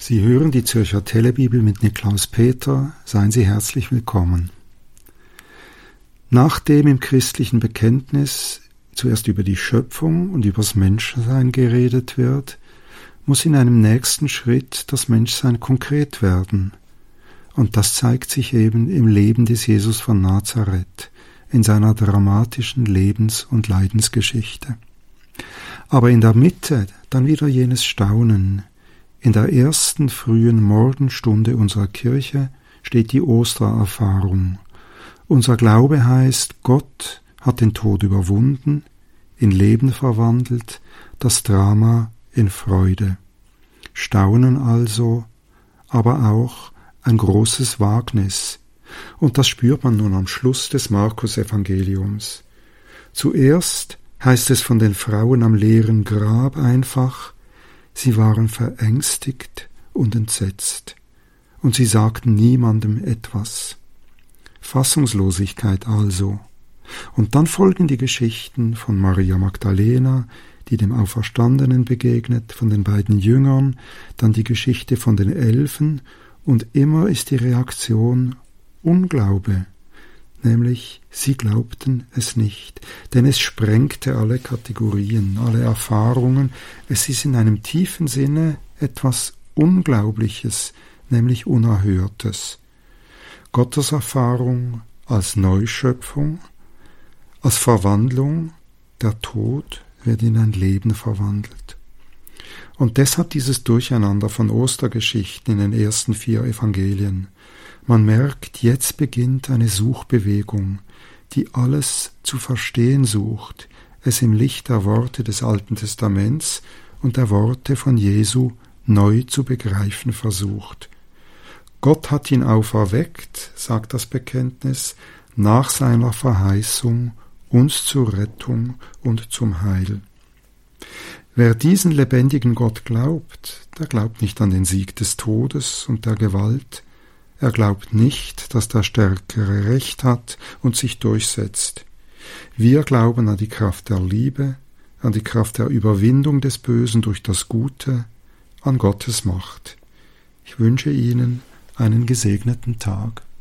Sie hören die Zürcher Telebibel mit Niklaus Peter. Seien Sie herzlich willkommen. Nachdem im christlichen Bekenntnis zuerst über die Schöpfung und über das Menschsein geredet wird, muss in einem nächsten Schritt das Menschsein konkret werden. Und das zeigt sich eben im Leben des Jesus von Nazareth, in seiner dramatischen Lebens- und Leidensgeschichte. Aber in der Mitte dann wieder jenes Staunen. In der ersten frühen Morgenstunde unserer Kirche steht die Ostererfahrung. Unser Glaube heißt, Gott hat den Tod überwunden, in Leben verwandelt, das Drama in Freude. Staunen also, aber auch ein großes Wagnis. Und das spürt man nun am Schluss des Markus-Evangeliums. Zuerst heißt es von den Frauen am leeren Grab einfach, sie waren verängstigt und entsetzt, und sie sagten niemandem etwas. Fassungslosigkeit also. Und dann folgen die Geschichten von Maria Magdalena, die dem Auferstandenen begegnet, von den beiden Jüngern, dann die Geschichte von den 11, und immer ist die Reaktion Unglaube, nämlich sie glaubten es nicht, denn es sprengte alle Kategorien, alle Erfahrungen. Es ist in einem tiefen Sinne etwas Unglaubliches, nämlich Unerhörtes. Gotteserfahrung als Neuschöpfung, als Verwandlung, der Tod wird in ein Leben verwandelt. Und deshalb dieses Durcheinander von Ostergeschichten in den ersten 4 Evangelien. Man merkt, jetzt beginnt eine Suchbewegung, die alles zu verstehen sucht, es im Licht der Worte des Alten Testaments und der Worte von Jesu neu zu begreifen versucht. Gott hat ihn auferweckt, sagt das Bekenntnis, nach seiner Verheißung, uns zur Rettung und zum Heil. Wer diesen lebendigen Gott glaubt, der glaubt nicht an den Sieg des Todes und der Gewalt. Er glaubt nicht, dass der Stärkere Recht hat und sich durchsetzt. Wir glauben an die Kraft der Liebe, an die Kraft der Überwindung des Bösen durch das Gute, an Gottes Macht. Ich wünsche Ihnen einen gesegneten Tag.